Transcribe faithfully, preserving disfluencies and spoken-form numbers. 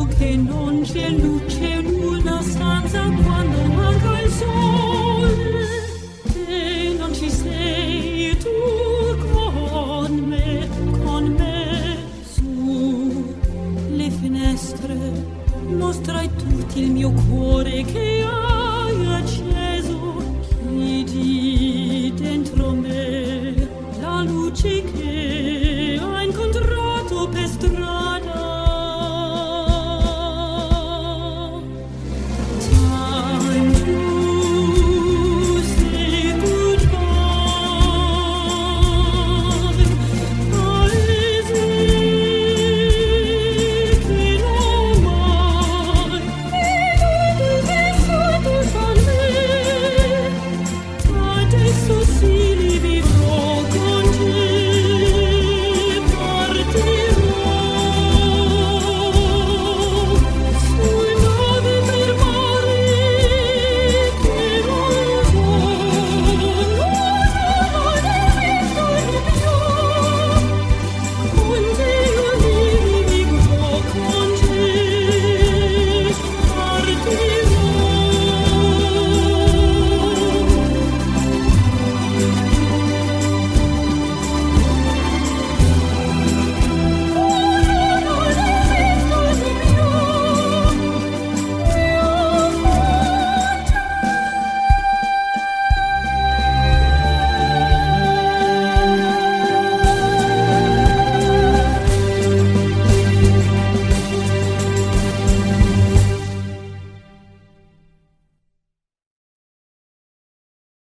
cielo che non c'è luce in una stanza quando manca il sole, e non ci sei tu con me, con me. Su le finestre mostrai tutti il mio cuore che hai acceso, chiudi dentro me la luce che